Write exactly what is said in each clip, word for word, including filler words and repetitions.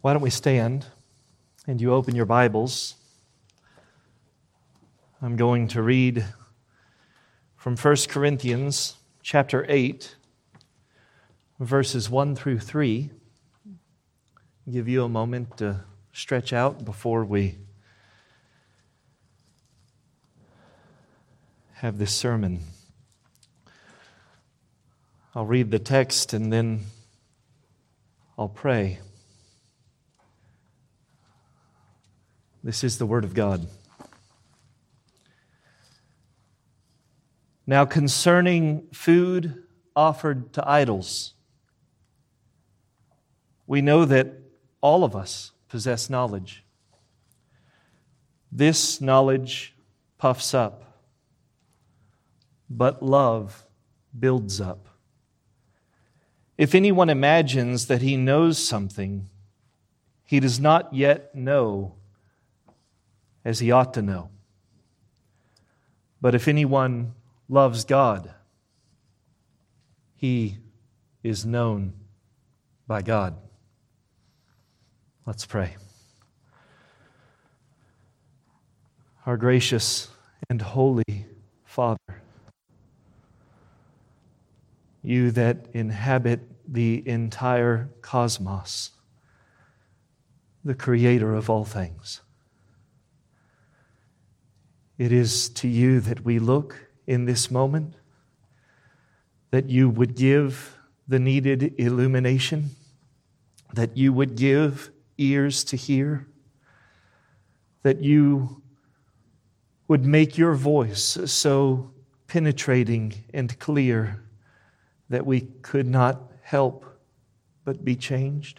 Why don't we stand and you open your Bibles? I'm going to read from First Corinthians chapter eight, verses one through three. I'll give you a moment to stretch out before we have this sermon. I'll read the text and then I'll pray. This is the Word of God. Now concerning food offered to idols, we know that all of us possess knowledge. This knowledge puffs up, but love builds up. If anyone imagines that he knows something, he does not yet know as he ought to know. But if anyone loves God, he is known by God. Let's pray. Our gracious and holy Father, you that inhabit the entire cosmos, the creator of all things, it is to you that we look in this moment, that you would give the needed illumination, that you would give ears to hear, that you would make your voice so penetrating and clear that we could not help but be changed.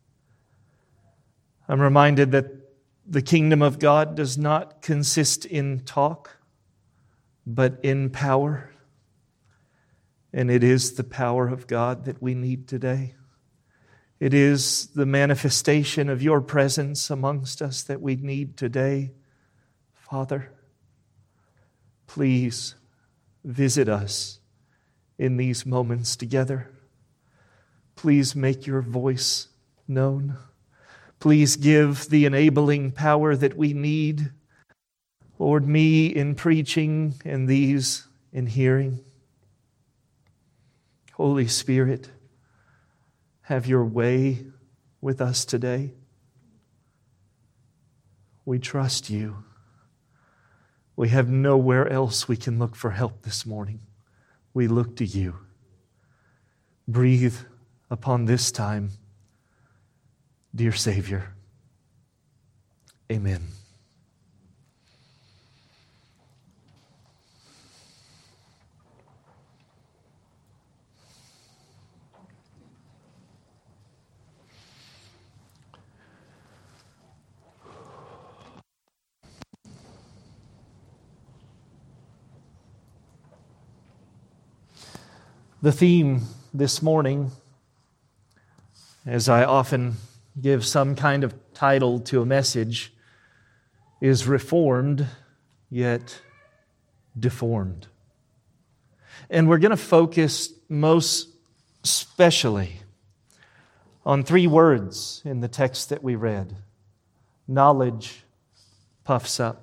I'm reminded that the kingdom of God does not consist in talk, but in power. And it is the power of God that we need today. It is the manifestation of your presence amongst us that we need today. Father, please visit us in these moments together. Please make your voice known. Please give the enabling power that we need. Lord, me in preaching and these in hearing. Holy Spirit, have your way with us today. We trust you. We have nowhere else we can look for help this morning. We look to you. Breathe upon this time, dear Savior. Amen. The theme this morning, as I often give some kind of title to a message, is reformed yet deformed. And we're going to focus most especially on three words in the text that we read. Knowledge puffs up.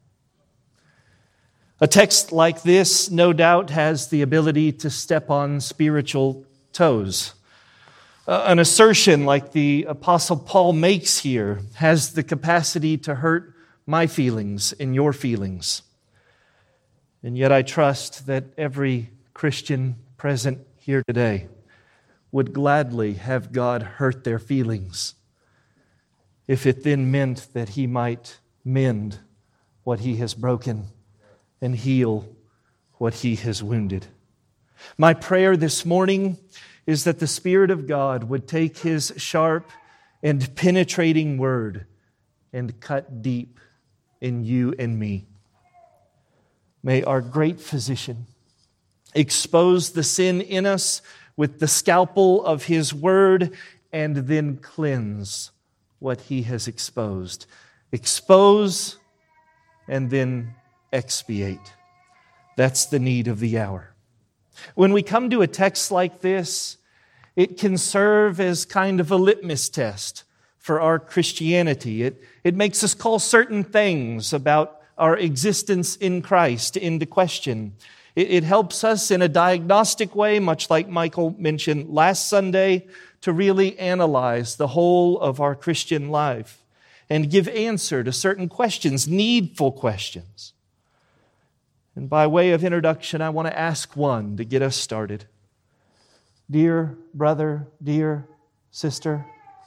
A text like this, no doubt, has the ability to step on spiritual toes. Uh, an assertion like the Apostle Paul makes here has the capacity to hurt my feelings and your feelings. And yet I trust that every Christian present here today would gladly have God hurt their feelings if it then meant that He might mend what He has broken and heal what He has wounded. My prayer this morning is that the Spirit of God would take His sharp and penetrating word and cut deep in you and me. May our great physician expose the sin in us with the scalpel of His word and then cleanse what He has exposed. Expose and then expiate. That's the need of the hour. When we come to a text like this, it can serve as kind of a litmus test for our Christianity. It, it makes us call certain things about our existence in Christ into question. It, it helps us in a diagnostic way, much like Michael mentioned last Sunday, to really analyze the whole of our Christian life and give answer to certain questions, needful questions. And by way of introduction, I want to ask one to get us started. Dear brother, dear sister,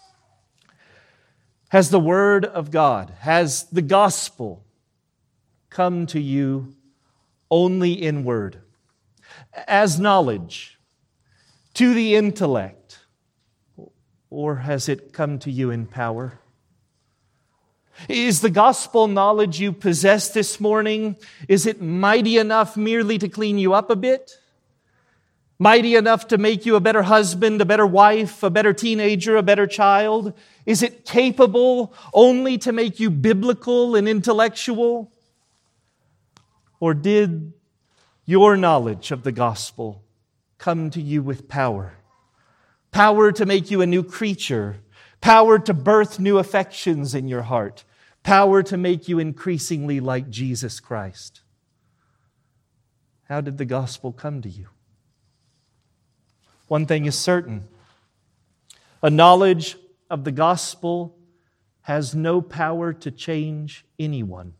has the Word of God, has the gospel come to you only in word, as knowledge, to the intellect, or has it come to you in power? Is the gospel knowledge you possess this morning, is it mighty enough merely to clean you up a bit? Mighty enough to make you a better husband, a better wife, a better teenager, a better child? Is it capable only to make you biblical and intellectual? Or did your knowledge of the gospel come to you with power? Power to make you a new creature. Power to birth new affections in your heart. Power to make you increasingly like Jesus Christ. How did the gospel come to you? One thing is certain. A knowledge of the gospel has no power to change anyone.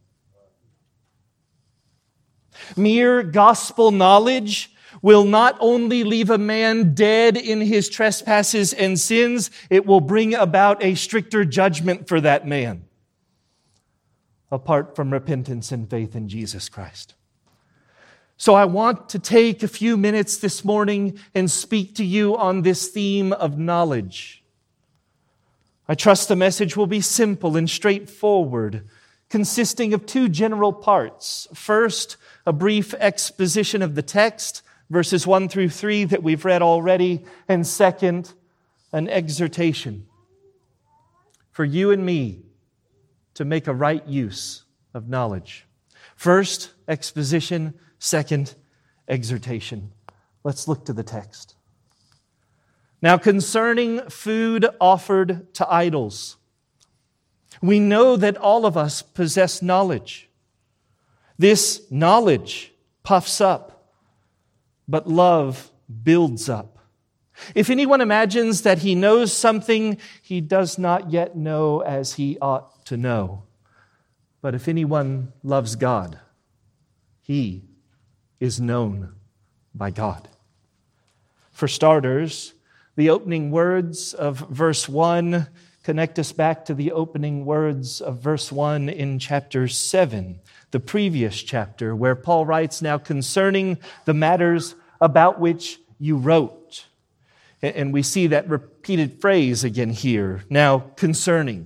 Mere gospel knowledge will not only leave a man dead in his trespasses and sins, it will bring about a stricter judgment for that man, apart from repentance and faith in Jesus Christ. So I want to take a few minutes this morning and speak to you on this theme of knowledge. I trust the message will be simple and straightforward, consisting of two general parts. First, a brief exposition of the text, verses one through three that we've read already, and second, an exhortation for you and me to make a right use of knowledge. First, exposition. Second, exhortation. Let's look to the text. Now, concerning food offered to idols, we know that all of us possess knowledge. This knowledge puffs up, but love builds up. If anyone imagines that he knows something, he does not yet know as he ought to know. But if anyone loves God, he is known by God. For starters, the opening words of verse one connect us back to the opening words of verse one in chapter seven, the previous chapter, where Paul writes, now concerning the matters about which you wrote. And we see that repeated phrase again here, now concerning.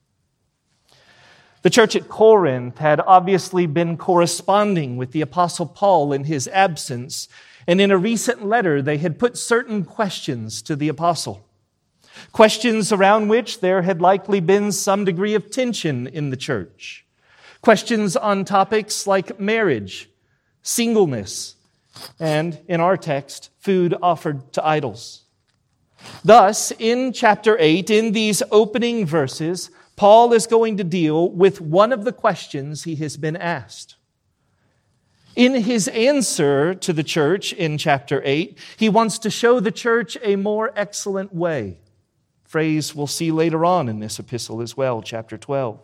The church at Corinth had obviously been corresponding with the Apostle Paul in his absence, and in a recent letter they had put certain questions to the Apostle. Questions around which there had likely been some degree of tension in the church. Questions on topics like marriage, singleness, and, in our text, food offered to idols. Thus, in chapter eight, in these opening verses, Paul is going to deal with one of the questions he has been asked. In his answer to the church in chapter eight, he wants to show the church a more excellent way. Phrase we'll see later on in this epistle as well, chapter twelve.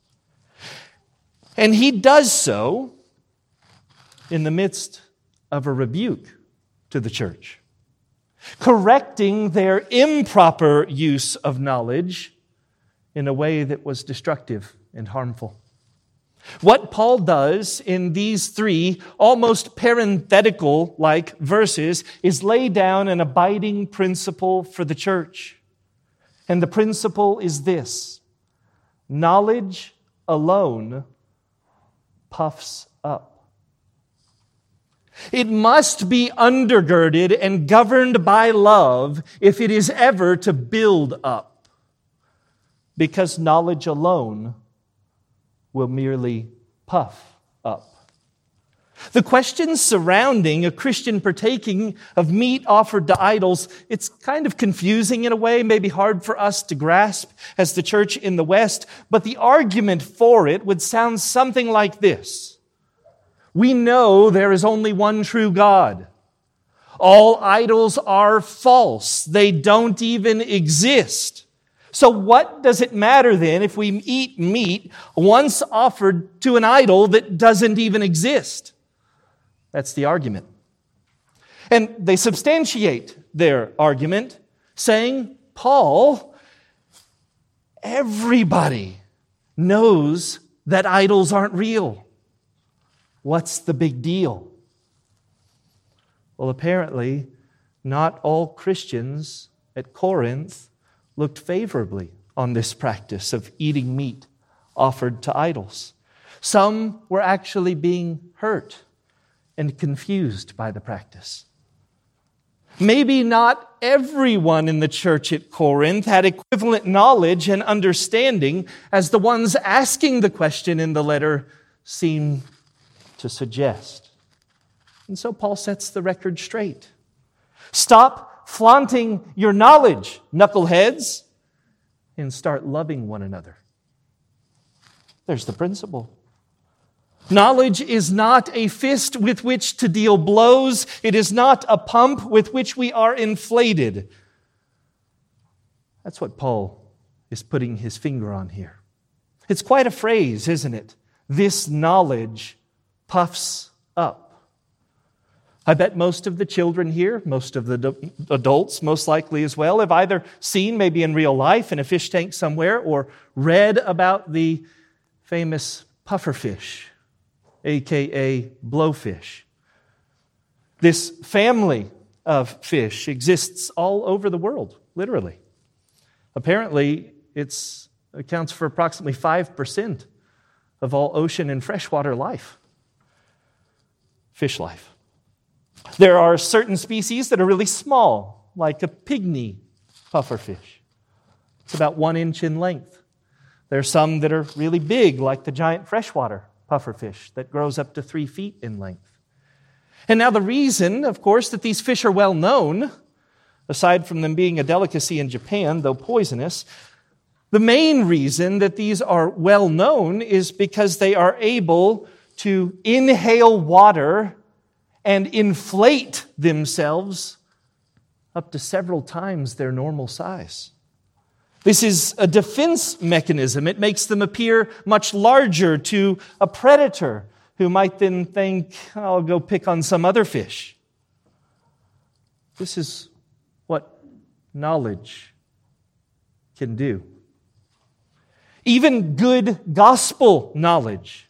And he does so in the midst of a rebuke to the church, correcting their improper use of knowledge in a way that was destructive and harmful. What Paul does in these three almost parenthetical-like verses is lay down an abiding principle for the church. And the principle is this: knowledge alone puffs up. It must be undergirded and governed by love if it is ever to build up. Because knowledge alone will merely puff up. The questions surrounding a Christian partaking of meat offered to idols, it's kind of confusing in a way, maybe hard for us to grasp as the church in the West, but the argument for it would sound something like this. We know there is only one true God. All idols are false. They don't even exist. So what does it matter then if we eat meat once offered to an idol that doesn't even exist? That's the argument. And they substantiate their argument, saying, Paul, everybody knows that idols aren't real. What's the big deal? Well, apparently, not all Christians at Corinth looked favorably on this practice of eating meat offered to idols. Some were actually being hurt and confused by the practice. Maybe not everyone in the church at Corinth had equivalent knowledge and understanding as the ones asking the question in the letter seem to suggest. And so Paul sets the record straight. Stop flaunting your knowledge, knuckleheads, and start loving one another. There's the principle. Knowledge is not a fist with which to deal blows. It is not a pump with which we are inflated. That's what Paul is putting his finger on here. It's quite a phrase, isn't it? This knowledge puffs up. I bet most of the children here, most of the adults most likely as well, have either seen, maybe in real life, in a fish tank somewhere, or read about the famous pufferfish, a k a blowfish. This family of fish exists all over the world, literally. Apparently, it accounts for approximately five percent of all ocean and freshwater life, fish life. There are certain species that are really small, like a pygmy pufferfish. It's about one inch in length. There are some that are really big, like the giant freshwater pufferfish that grows up to three feet in length. And now the reason, of course, that these fish are well known, aside from them being a delicacy in Japan, though poisonous, the main reason that these are well known is because they are able to inhale water and inflate themselves up to several times their normal size. This is a defense mechanism. It makes them appear much larger to a predator who might then think, I'll go pick on some other fish. This is what knowledge can do. Even good gospel knowledge,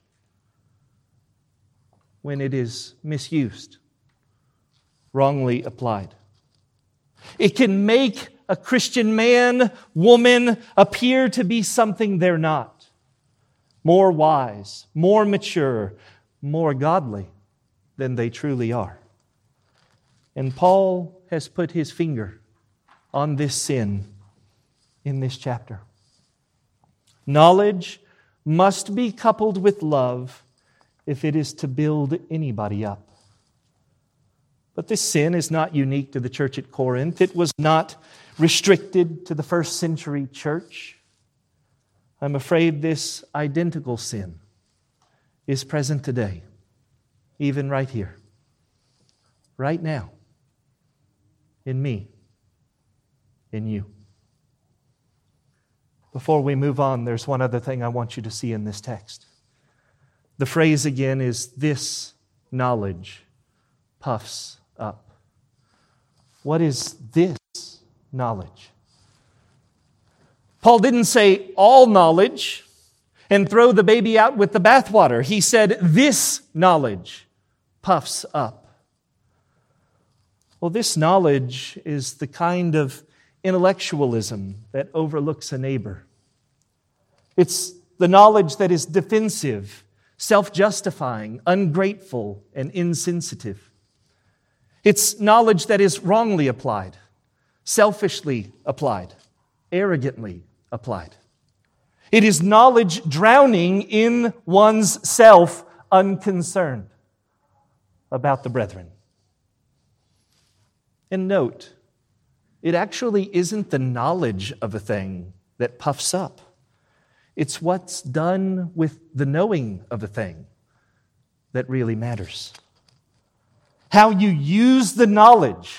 when it is misused, wrongly applied, it can make a Christian man, woman, appear to be something they're not. More wise, more mature, more godly than they truly are. And Paul has put his finger on this sin in this chapter. Knowledge must be coupled with love if it is to build anybody up. But this sin is not unique to the church at Corinth. It was not restricted to the first century church. I'm afraid this identical sin is present today, even right here, right now, in me, in you. Before we move on, there's one other thing I want you to see in this text. The phrase again is, this knowledge puffs up. What is this knowledge? Paul didn't say all knowledge and throw the baby out with the bathwater. He said this knowledge puffs up. Well, this knowledge is the kind of intellectualism that overlooks a neighbor. It's the knowledge that is defensive, self-justifying, ungrateful, and insensitive. It's knowledge that is wrongly applied, selfishly applied, arrogantly applied. It is knowledge drowning in one's self, unconcerned. about the brethren. And note, it actually isn't the knowledge of a thing that puffs up. It's what's done with the knowing of a thing that really matters. How you use the knowledge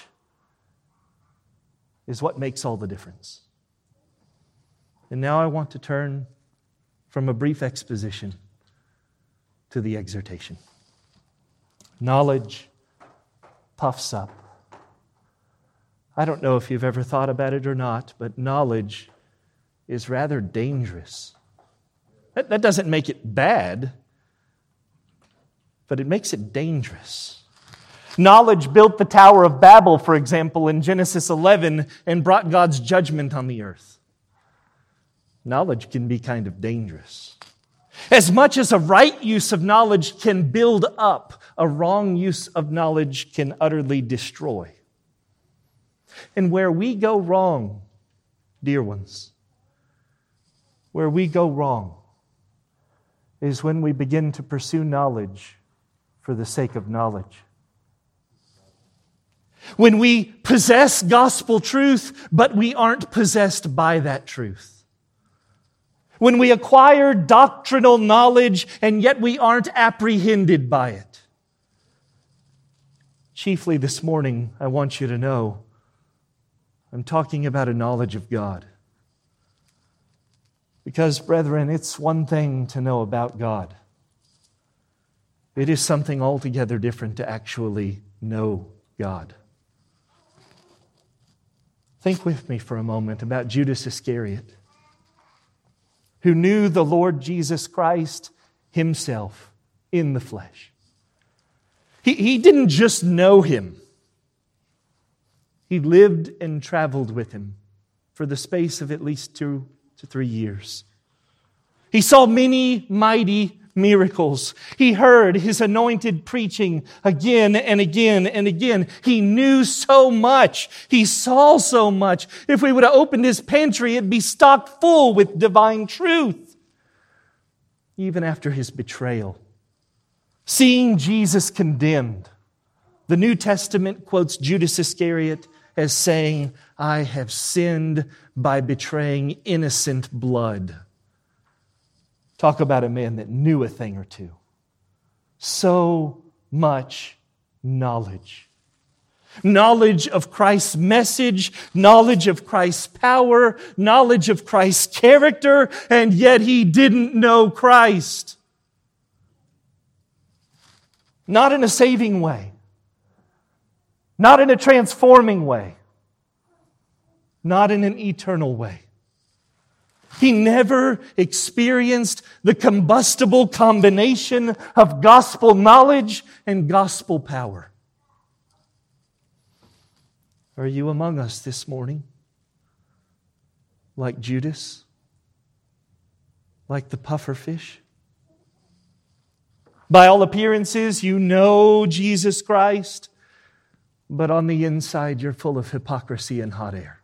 is what makes all the difference. And now I want to turn from a brief exposition to the exhortation. Knowledge puffs up. I don't know if you've ever thought about it or not, but knowledge is rather dangerous. That, that doesn't make it bad, but it makes it dangerous. Knowledge built the Tower of Babel, for example, in Genesis eleven and brought God's judgment on the earth. Knowledge can be kind of dangerous. As much as a right use of knowledge can build up, a wrong use of knowledge can utterly destroy. And where we go wrong, dear ones, where we go wrong is when we begin to pursue knowledge for the sake of knowledge. When we possess gospel truth, but we aren't possessed by that truth. When we acquire doctrinal knowledge, and yet we aren't apprehended by it. Chiefly this morning, I want you to know, I'm talking about a knowledge of God. Because, brethren, it's one thing to know about God. It is something altogether different to actually know God. Think with me for a moment about Judas Iscariot, who knew the Lord Jesus Christ himself in the flesh. He, he didn't just know him. He lived and traveled with him for the space of at least two to three years. He saw many mighty miracles. He heard his anointed preaching again and again and again. He knew so much. He saw so much. If we would have opened his pantry, it'd be stocked full with divine truth. Even after his betrayal, seeing Jesus condemned, the New Testament quotes Judas Iscariot as saying, "I have sinned by betraying innocent blood." Talk about a man that knew a thing or two. So much knowledge. Knowledge of Christ's message, knowledge of Christ's power, knowledge of Christ's character, and yet he didn't know Christ. Not in a saving way. Not in a transforming way. Not in an eternal way. He never experienced the combustible combination of gospel knowledge and gospel power. Are you among us this morning? Like Judas? Like the puffer fish? By all appearances, you know Jesus Christ, but on the inside, you're full of hypocrisy and hot air.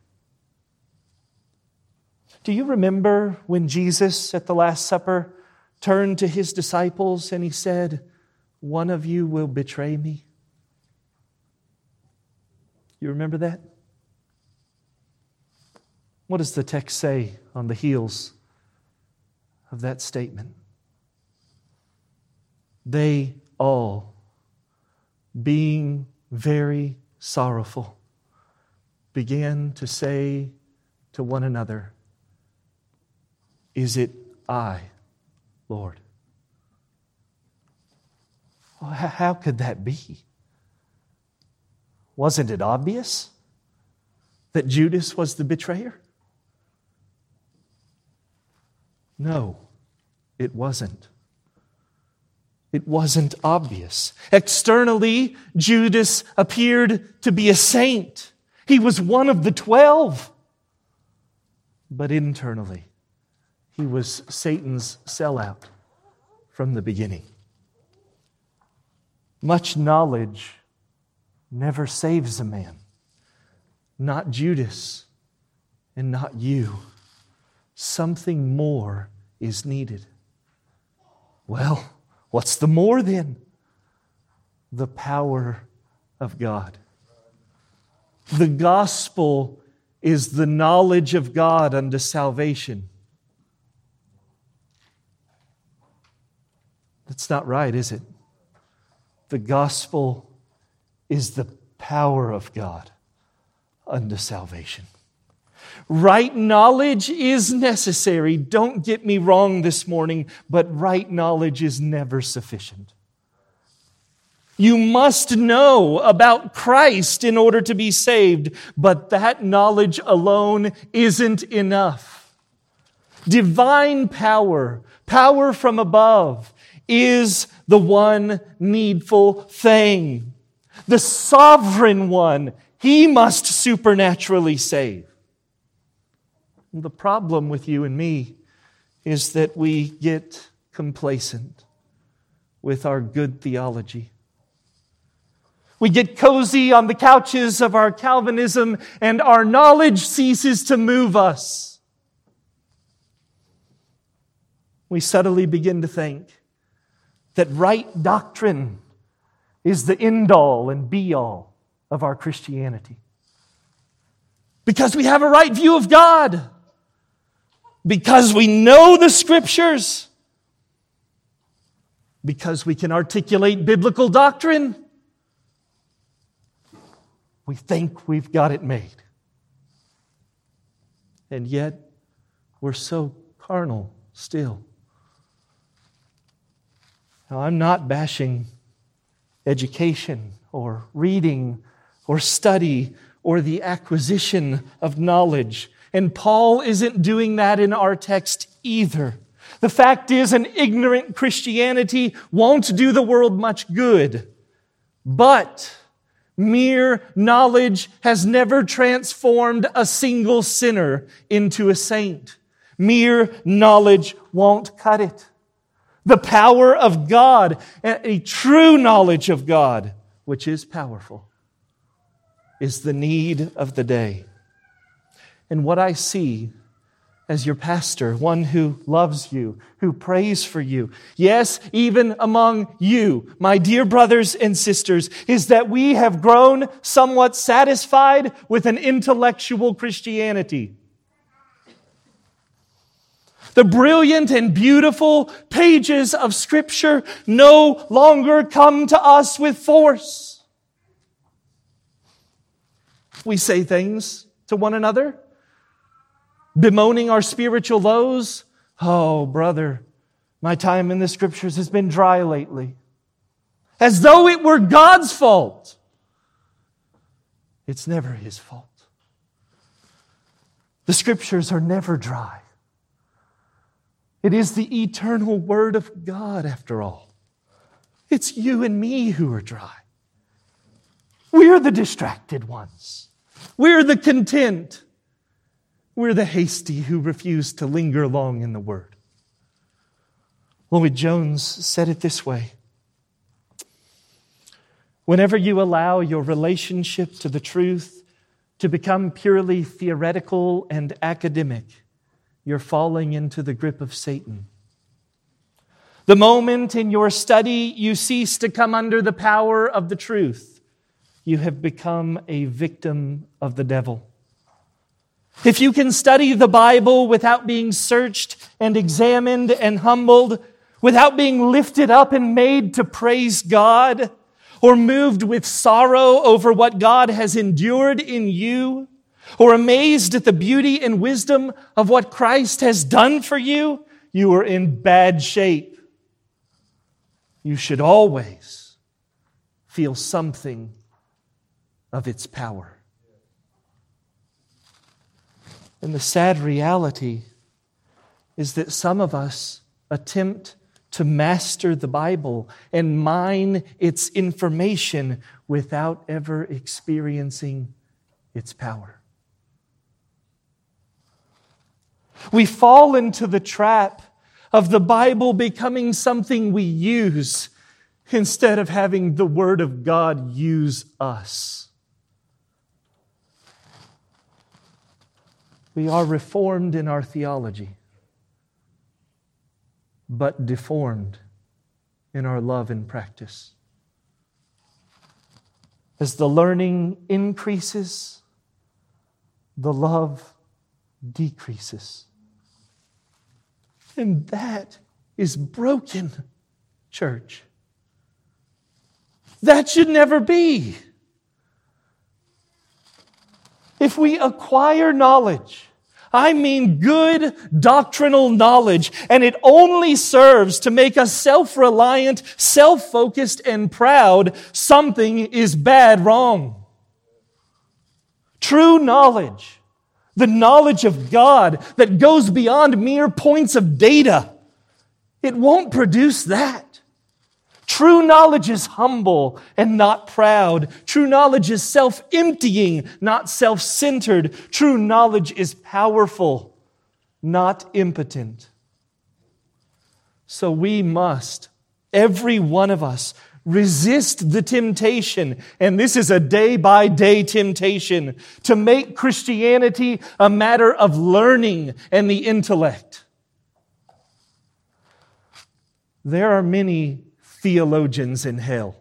Do you remember when Jesus at the Last Supper turned to his disciples and he said, "One of you will betray me"? You remember that? What does the text say on the heels of that statement? They all, being very sorrowful, began to say to one another, "Is it I, Lord?" Well, how could that be? Wasn't it obvious that Judas was the betrayer? No, it wasn't. It wasn't obvious. Externally, Judas appeared to be a saint. He was one of the twelve. But internally, he was Satan's sellout from the beginning. Much knowledge never saves a man. Not Judas and not you. Something more is needed. Well, what's the more then? the power of God. The gospel is the knowledge of God unto salvation. That's not right, is it? The gospel is the power of God unto salvation. Right knowledge is necessary. Don't get me wrong this morning, but right knowledge is never sufficient. You must know about Christ in order to be saved, but that knowledge alone isn't enough. Divine power, power from above, is the one needful thing. The sovereign one, He must supernaturally save. The problem with you and me is that we get complacent with our good theology. We get cozy on the couches of our Calvinism, and our knowledge ceases to move us. We subtly begin to think that right doctrine is the end-all and be-all of our Christianity. Because we have a right view of God. Because we know the Scriptures. Because we can articulate biblical doctrine. We think we've got it made. And yet, we're so carnal still. Now, I'm not bashing education or reading or study or the acquisition of knowledge. And Paul isn't doing that in our text either. The fact is, an ignorant Christianity won't do the world much good. But mere knowledge has never transformed a single sinner into a saint. Mere knowledge won't cut it. The power of God, a true knowledge of God, which is powerful, is the need of the day. And what I see as your pastor, one who loves you, who prays for you, yes, even among you, my dear brothers and sisters, is that we have grown somewhat satisfied with an intellectual Christianity. The brilliant and beautiful pages of Scripture no longer come to us with force. We say things to one another, bemoaning our spiritual lows. Oh, brother, my time in the Scriptures has been dry lately. As though it were God's fault. It's never His fault. The Scriptures are never dry. It is the eternal Word of God, after all. It's you and me who are dry. We're the distracted ones. We're the content. We're the hasty who refuse to linger long in the Word. Lloyd-Jones said it this way. Whenever you allow your relationship to the truth to become purely theoretical and academic, you're falling into the grip of Satan. The moment in your study you cease to come under the power of the truth, you have become a victim of the devil. If you can study the Bible without being searched and examined and humbled, without being lifted up and made to praise God, or moved with sorrow over what God has endured in you, or amazed at the beauty and wisdom of what Christ has done for you, you are in bad shape. You should always feel something of its power. And the sad reality is that some of us attempt to master the Bible and mine its information without ever experiencing its power. We fall into the trap of the Bible becoming something we use instead of having the Word of God use us. We are reformed in our theology, but deformed in our love and practice. As the learning increases, the love decreases. And that is broken, church. That should never be. If we acquire knowledge, I mean good doctrinal knowledge, and it only serves to make us self-reliant, self-focused, and proud, something is bad wrong. True knowledge, the knowledge of God that goes beyond mere points of data, it won't produce that. True knowledge is humble and not proud. True knowledge is self-emptying, not self-centered. True knowledge is powerful, not impotent. So we must, every one of us, resist the temptation, and this is a day-by-day temptation, to make Christianity a matter of learning and the intellect. There are many theologians in hell.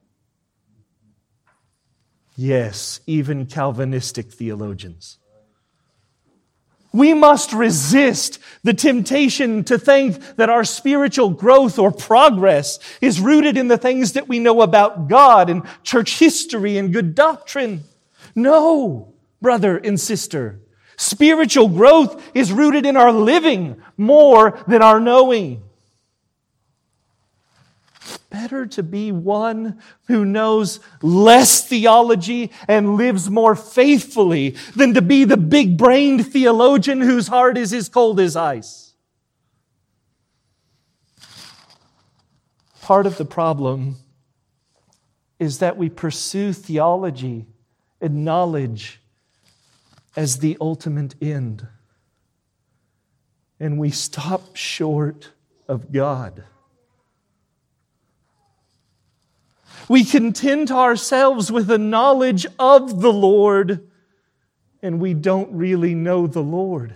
Yes, even Calvinistic theologians. We must resist the temptation to think that our spiritual growth or progress is rooted in the things that we know about God and church history and good doctrine. No, brother and sister. Spiritual growth is rooted in our living more than our knowing. Better to be one who knows less theology and lives more faithfully than to be the big-brained theologian whose heart is as cold as ice. Part of the problem is that we pursue theology and knowledge as the ultimate end, and we stop short of God. We content ourselves with a knowledge of the Lord, and we don't really know the Lord.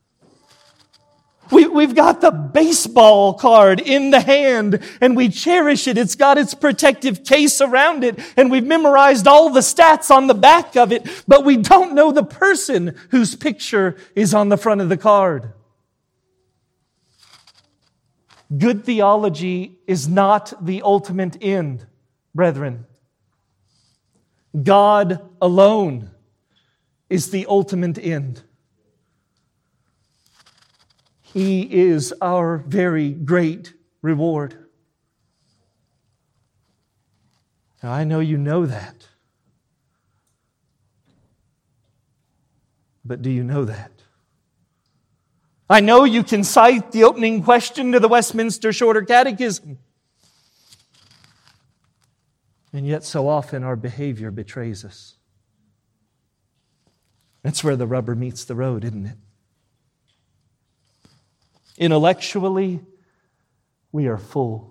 We, we've got the baseball card in the hand, and we cherish it. It's got its protective case around it, and we've memorized all the stats on the back of it, but we don't know the person whose picture is on the front of the card. Good theology is not the ultimate end. Brethren, God alone is the ultimate end. He is our very great reward. Now, I know you know that. But do you know that? I know you can cite the opening question to the Westminster Shorter Catechism. And yet so often our behavior betrays us. That's where the rubber meets the road, isn't it? Intellectually, we are full.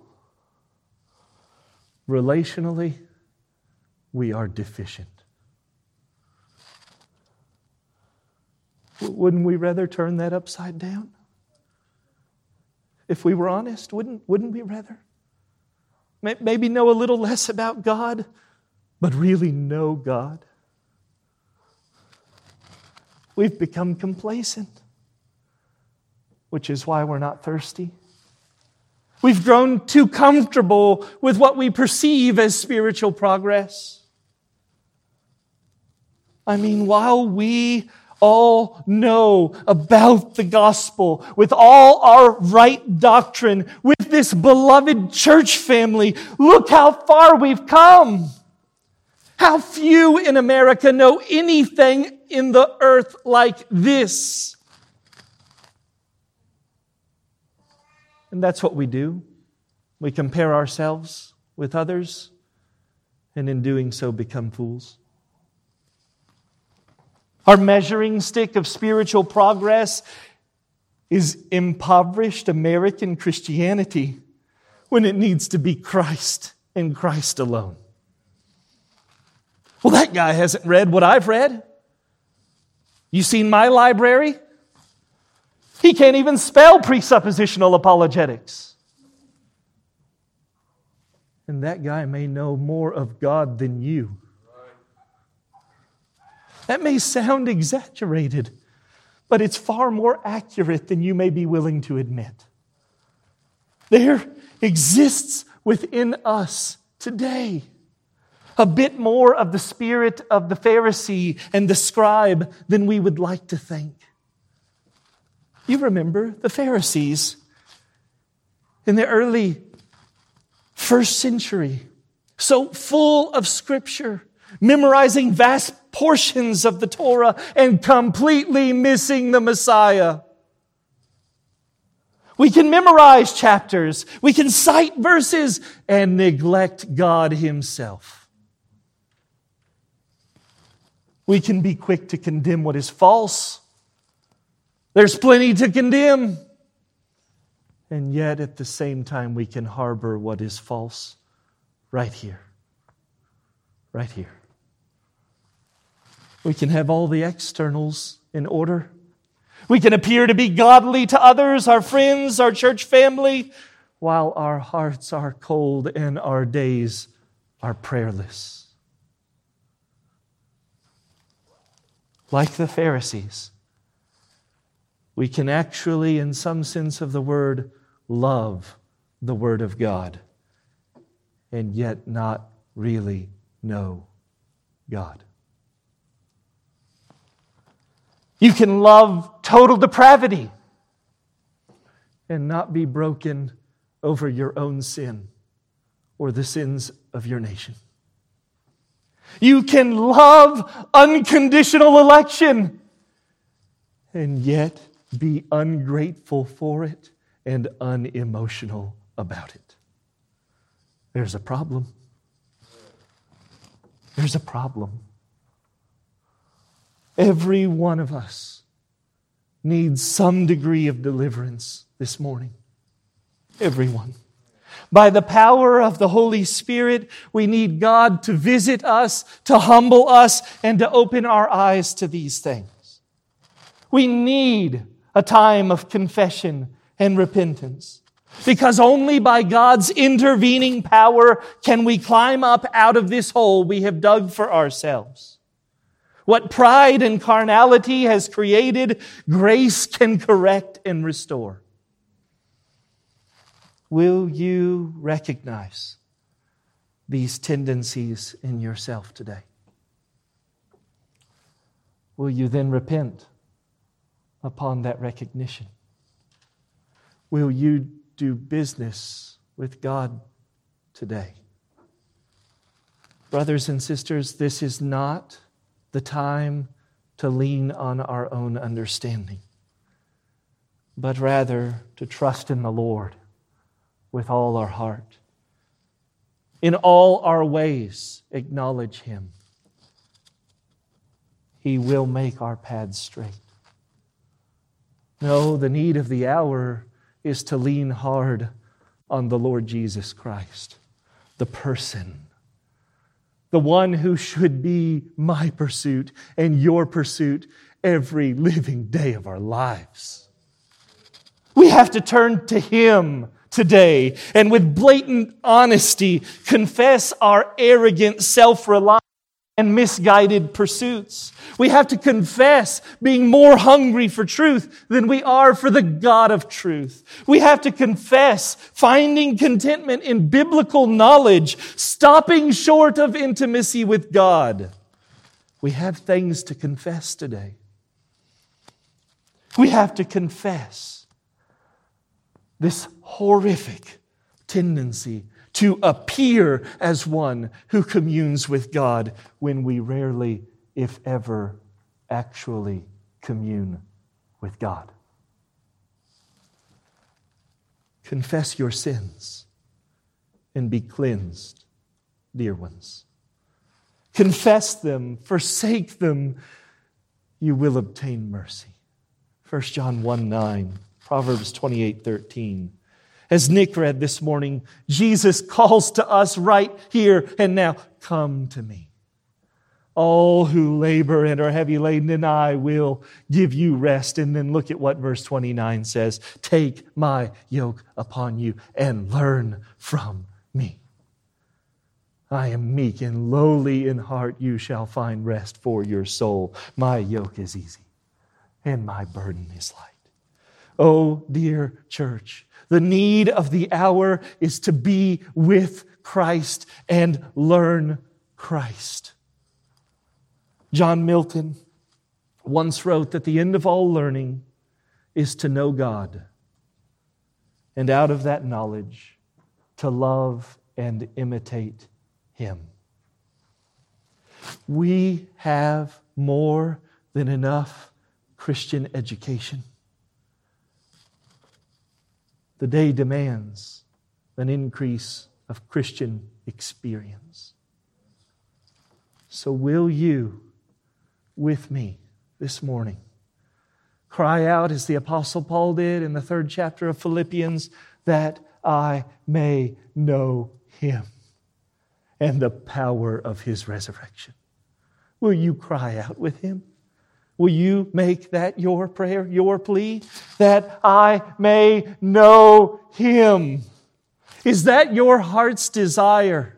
Relationally, we are deficient. Wouldn't we rather turn that upside down? If we were honest, wouldn't, wouldn't we rather? Maybe know a little less about God, but really know God. We've become complacent, which is why we're not thirsty. We've grown too comfortable with what we perceive as spiritual progress. I mean, while we all know about the gospel, with all our right doctrine, with this beloved church family, look how far we've come. How few in America know anything in the earth like this. And that's what we do. We compare ourselves with others, and in doing so become fools. Our measuring stick of spiritual progress is impoverished American Christianity when it needs to be Christ and Christ alone. Well, that guy hasn't read what I've read. You seen my library? He can't even spell presuppositional apologetics. And that guy may know more of God than you. That may sound exaggerated, but it's far more accurate than you may be willing to admit. There exists within us today a bit more of the spirit of the Pharisee and the scribe than we would like to think. You remember the Pharisees in the early first century, so full of Scripture, memorizing vast portions of the Torah and completely missing the Messiah. We can memorize chapters, we can cite verses, and neglect God Himself. We can be quick to condemn what is false. There's plenty to condemn. And yet, at the same time, we can harbor what is false right here. Right here. We can have all the externals in order. We can appear to be godly to others, our friends, our church family, while our hearts are cold and our days are prayerless. Like the Pharisees, we can actually, in some sense of the word, love the Word of God and yet not really know God. You can love total depravity and not be broken over your own sin or the sins of your nation. You can love unconditional election and yet be ungrateful for it and unemotional about it. There's a problem. There's a problem. Every one of us needs some degree of deliverance this morning. Everyone. By the power of the Holy Spirit, we need God to visit us, to humble us, and to open our eyes to these things. We need a time of confession and repentance, because only by God's intervening power can we climb up out of this hole we have dug for ourselves. What pride and carnality has created, grace can correct and restore. Will you recognize these tendencies in yourself today? Will you then repent upon that recognition? Will you do business with God today? Brothers and sisters, this is not the time to lean on our own understanding, but rather to trust in the Lord with all our heart. In all our ways, acknowledge Him. He will make our paths straight. No, the need of the hour is to lean hard on the Lord Jesus Christ, the person, the one who should be my pursuit and your pursuit every living day of our lives. We have to turn to Him today and with blatant honesty confess our arrogant self-reliance and misguided pursuits. We have to confess being more hungry for truth than we are for the God of truth. We have to confess finding contentment in biblical knowledge, stopping short of intimacy with God. We have things to confess today. We have to confess this horrific tendency to appear as one who communes with God when we rarely, if ever, actually commune with God. Confess your sins and be cleansed, dear ones. Confess them, forsake them, you will obtain mercy. First John one nine, Proverbs twenty-eight thirteen. As Nick read this morning, Jesus calls to us right here and now, come to me. All who labor and are heavy laden, and I will give you rest. And then look at what verse twenty-nine says. Take my yoke upon you and learn from me. I am meek and lowly in heart. You shall find rest for your soul. My yoke is easy and my burden is light. Oh, dear church, the need of the hour is to be with Christ and learn Christ. John Milton once wrote that the end of all learning is to know God, and out of that knowledge, to love and imitate Him. We have more than enough Christian education. The day demands an increase of Christian experience. So will you, with me this morning, cry out as the Apostle Paul did in the third chapter of Philippians, that I may know Him and the power of His resurrection? Will you cry out with him? Will you make that your prayer, your plea? That I may know Him. Is that your heart's desire?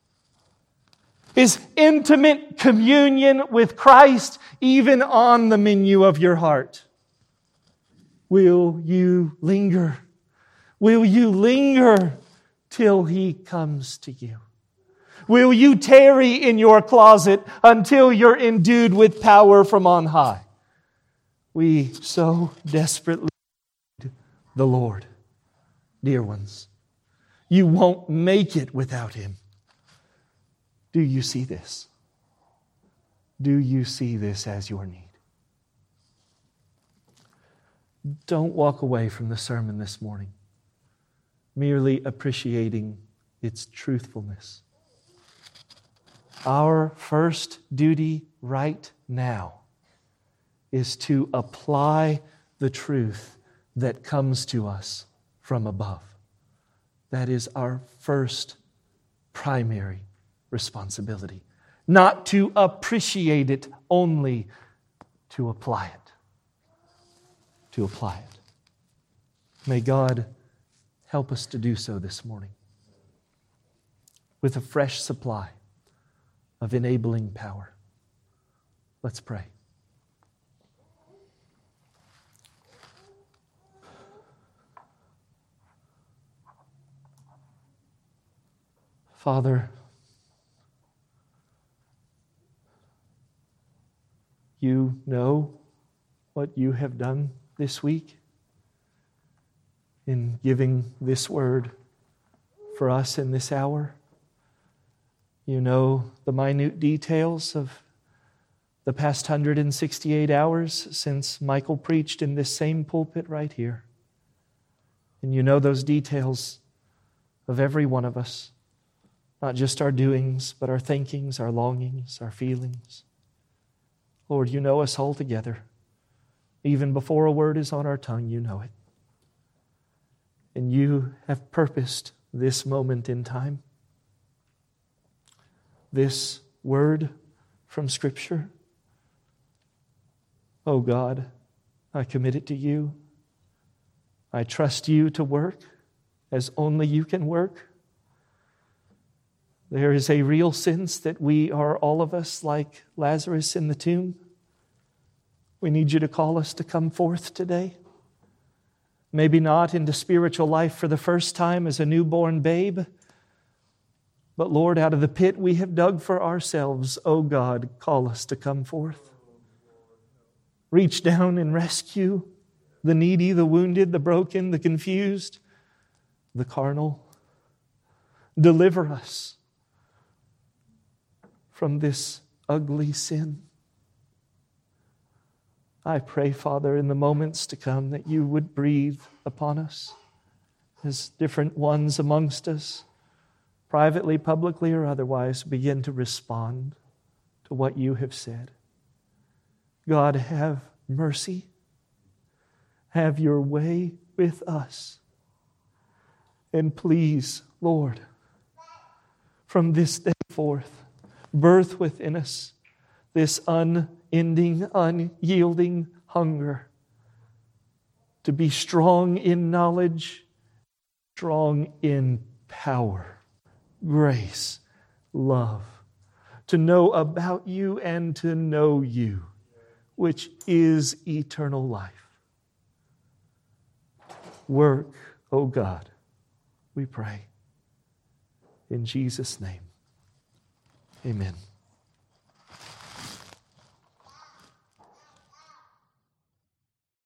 Is intimate communion with Christ even on the menu of your heart? Will you linger? Will you linger till He comes to you? Will you tarry in your closet until you're endued with power from on high? We so desperately need the Lord. Dear ones, you won't make it without Him. Do you see this? Do you see this as your need? Don't walk away from the sermon this morning merely appreciating its truthfulness. Our first duty right now is to apply the truth that comes to us from above. That is our first primary responsibility. Not to appreciate it, only to apply it. To apply it. May God help us to do so this morning with a fresh supply of enabling power. Let's pray. Father, you know what you have done this week in giving this word for us in this hour. You know the minute details of the past one hundred sixty-eight hours since Michael preached in this same pulpit right here. And you know those details of every one of us, not just our doings, but our thinkings, our longings, our feelings. Lord, you know us all together. Even before a word is on our tongue, you know it. And you have purposed this moment in time, this word from Scripture. Oh God, I commit it to you. I trust you to work as only you can work. There is a real sense that we are all of us like Lazarus in the tomb. We need you to call us to come forth today. Maybe not into spiritual life for the first time as a newborn babe, but Lord, out of the pit we have dug for ourselves, oh God, call us to come forth. Reach down and rescue the needy, the wounded, the broken, the confused, the carnal. Deliver us from this ugly sin. I pray, Father, in the moments to come that you would breathe upon us as different ones amongst us, privately, publicly, or otherwise, begin to respond to what you have said. God, have mercy. Have your way with us. And please, Lord, from this day forth, birth within us this unending, unyielding hunger to be strong in knowledge, strong in power, grace, love, to know about you and to know you, which is eternal life. Work, O God, we pray. In Jesus' name, amen.